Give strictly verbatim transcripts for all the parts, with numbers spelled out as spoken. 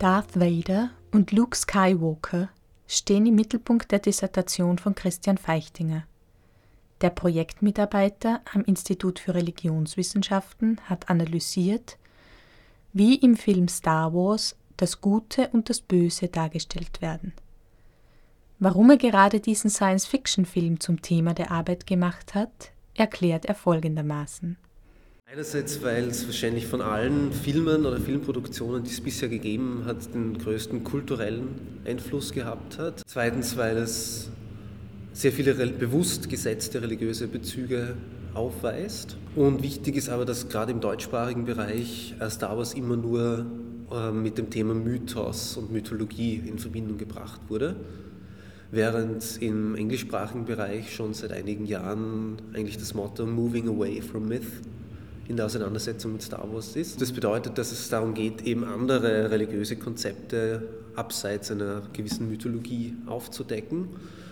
Darth Vader und Luke Skywalker stehen im Mittelpunkt der Dissertation von Christian Feichtinger. Der Projektmitarbeiter am Institut für Religionswissenschaften hat analysiert, wie im Film Star Wars das Gute und das Böse dargestellt werden. Warum er gerade diesen Science-Fiction-Film zum Thema der Arbeit gemacht hat, erklärt er folgendermaßen. Einerseits, weil es wahrscheinlich von allen Filmen oder Filmproduktionen, die es bisher gegeben hat, den größten kulturellen Einfluss gehabt hat. Zweitens, weil es sehr viele bewusst gesetzte religiöse Bezüge aufweist. Und wichtig ist aber, dass gerade im deutschsprachigen Bereich Star Wars immer nur äh, mit dem Thema Mythos und Mythologie in Verbindung gebracht wurde, während im englischsprachigen Bereich schon seit einigen Jahren eigentlich das Motto Moving Away from Myth in der Auseinandersetzung mit Star Wars ist. Das bedeutet, dass es darum geht, eben andere religiöse Konzepte abseits einer gewissen Mythologie aufzudecken.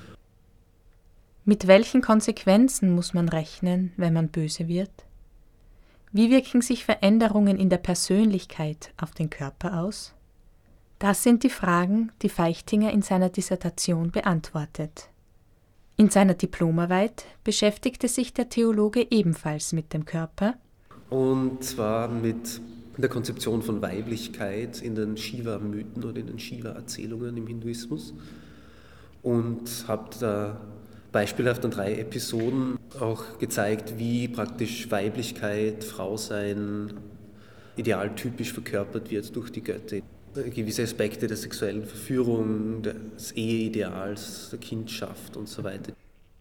Mit welchen Konsequenzen muss man rechnen, wenn man böse wird? Wie wirken sich Veränderungen in der Persönlichkeit auf den Körper aus? Das sind die Fragen, die Feichtinger in seiner Dissertation beantwortet. In seiner Diplomarbeit beschäftigte sich der Theologe ebenfalls mit dem Körper. Und zwar mit der Konzeption von Weiblichkeit in den Shiva-Mythen oder in den Shiva-Erzählungen im Hinduismus. Und habe da beispielhaft an drei Episoden auch gezeigt, wie praktisch Weiblichkeit, Frausein idealtypisch verkörpert wird durch die Götter. Gewisse Aspekte der sexuellen Verführung, des Eheideals, der Kindschaft und so weiter.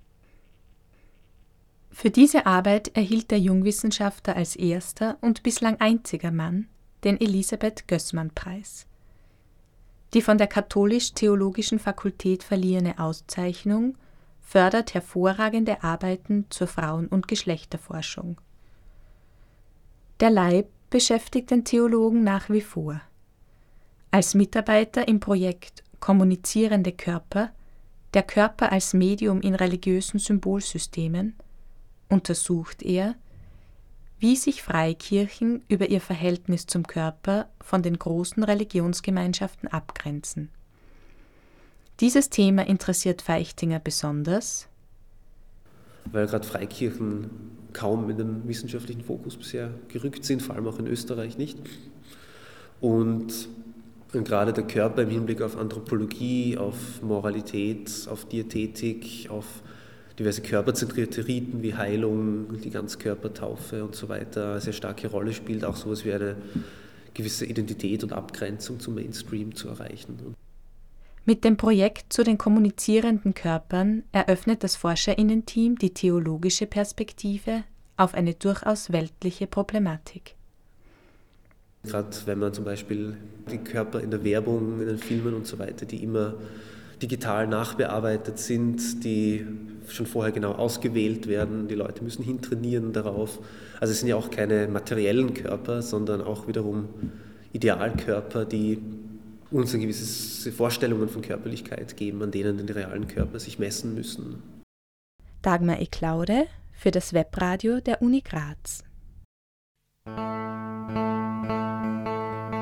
Für diese Arbeit erhielt der Jungwissenschaftler als erster und bislang einziger Mann den Elisabeth-Gößmann-Preis. Die von der Katholisch-Theologischen Fakultät verliehene Auszeichnung fördert hervorragende Arbeiten zur Frauen- und Geschlechterforschung. Der Leib beschäftigt den Theologen nach wie vor. Als Mitarbeiter im Projekt Kommunizierende Körper, der Körper als Medium in religiösen Symbolsystemen, untersucht er, wie sich Freikirchen über ihr Verhältnis zum Körper von den großen Religionsgemeinschaften abgrenzen. Dieses Thema interessiert Feichtinger besonders, weil gerade Freikirchen kaum in den wissenschaftlichen Fokus bisher gerückt sind, vor allem auch in Österreich nicht. Und Und gerade der Körper im Hinblick auf Anthropologie, auf Moralität, auf Diätetik, auf diverse körperzentrierte Riten wie Heilung, die Ganzkörpertaufe und so weiter eine sehr starke Rolle spielt, auch sowas wie eine gewisse Identität und Abgrenzung zum Mainstream zu erreichen. Mit dem Projekt zu den kommunizierenden Körpern eröffnet das ForscherInnen-Team die theologische Perspektive auf eine durchaus weltliche Problematik. Gerade wenn man zum Beispiel die Körper in der Werbung, in den Filmen und so weiter, die immer digital nachbearbeitet sind, die schon vorher genau ausgewählt werden, die Leute müssen hintrainieren darauf. Also es sind ja auch keine materiellen Körper, sondern auch wiederum Idealkörper, die uns eine gewisse Vorstellungen von Körperlichkeit geben, an denen die realen Körper sich messen müssen. Dagmar Eklaude für das Webradio der Uni Graz.